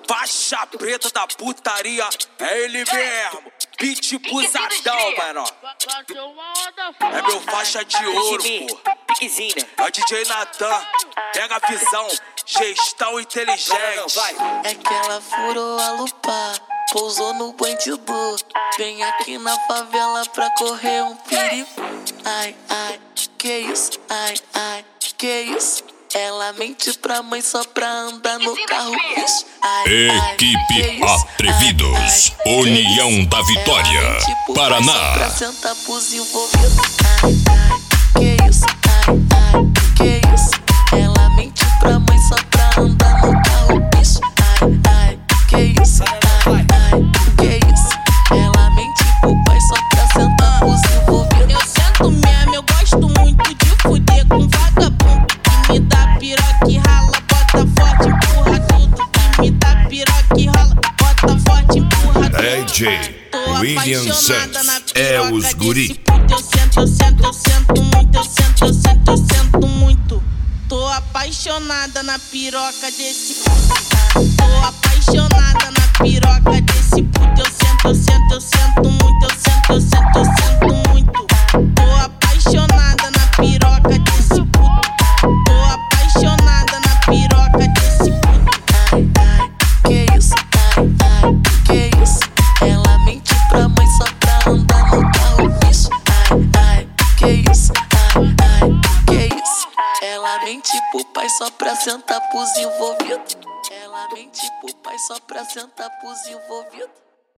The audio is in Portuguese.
Faixa preta da putaria, é ele mesmo. Beat busadão, mano. É meu faixa de ouro, pô. É o DJ Natan, pega a visão, gestão inteligente. É que ela furou a lupa, pousou no bandido. Vem aqui na favela pra correr um perigo. Ai, ai, que isso? Ai, ai, que isso? Ela mente pra mãe só pra andar no carro. Ai, Equipe Atrevidos, União da Vitória, Paraná. Pra sentar pros envolvidos. Ai, ai, que isso? Ai, ai, que isso? Ela mente pra mãe só pra andar no carro. Ai, ai, que isso? Ai, ai, que isso? Ela mente pro pai só pra sentar pros envolvidos. Eu sento mesmo, eu gosto muito de fuder com vagabundo que me dá piroca e rala, bota forte, empurra tudo. Que me dá piroca e rala, bota forte, empurra tudo. DJ William Santos é os guri. Eu sento muito. Tô apaixonada na piroca desse puto. Tô apaixonada na piroca desse puto. Eu sento muito. Tô apaixonada na piroca desse puto. Tô apaixonada na piroca desse puto. Ai, ai, que isso? Ai, ai, que isso? Ela mente pra mãe só pra andar no carro. Ai, ai, que isso? Ai, ai, que isso? Ela mente pro pai só pra sentar pros envolvidos. Ela mente pro pai só pra sentar pros envolvidos.